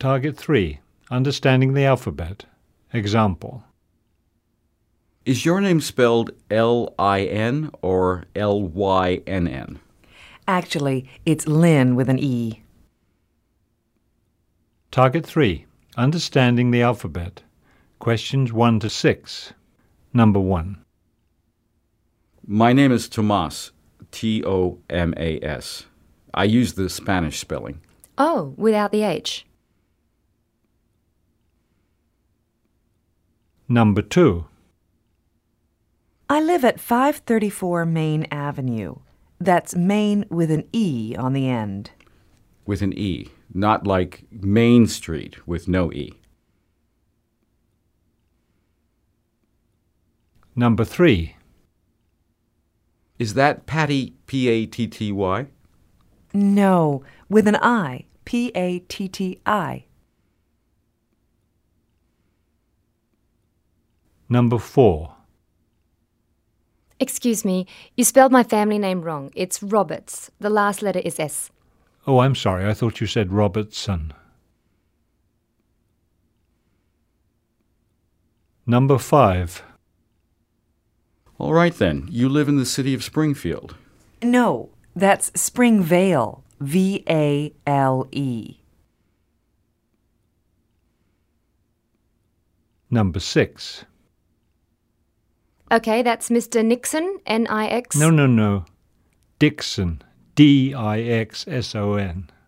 Target 3. Understanding the alphabet. Example. Is your name spelled L-I-N or L-Y-N-N? Actually, it's Lynn with an E. Target 3. Understanding the alphabet. Questions 1 to 6. Number 1. My name is Tomas, T-O-M-A-S. I use the Spanish spelling. Oh, without the H. Number 2. I live at 534 Main Avenue. That's Main with an E on the end. With an E, not like Main Street with no E. Number 3. Is that Patty, P-A-T-T-Y? No, with an I, P-A-T-T-I. Number 4. Excuse me, you spelled my family name wrong. It's Roberts. The last letter is S. Oh, I'm sorry. I thought you said Robertson. Number 5. All right then, you live in the city of Springfield. No, that's Springvale, V-A-L-E. Number 6. Okay, that's Mr. Nixon, N-I-X. No. Dixon, D-I-X-S-O-N.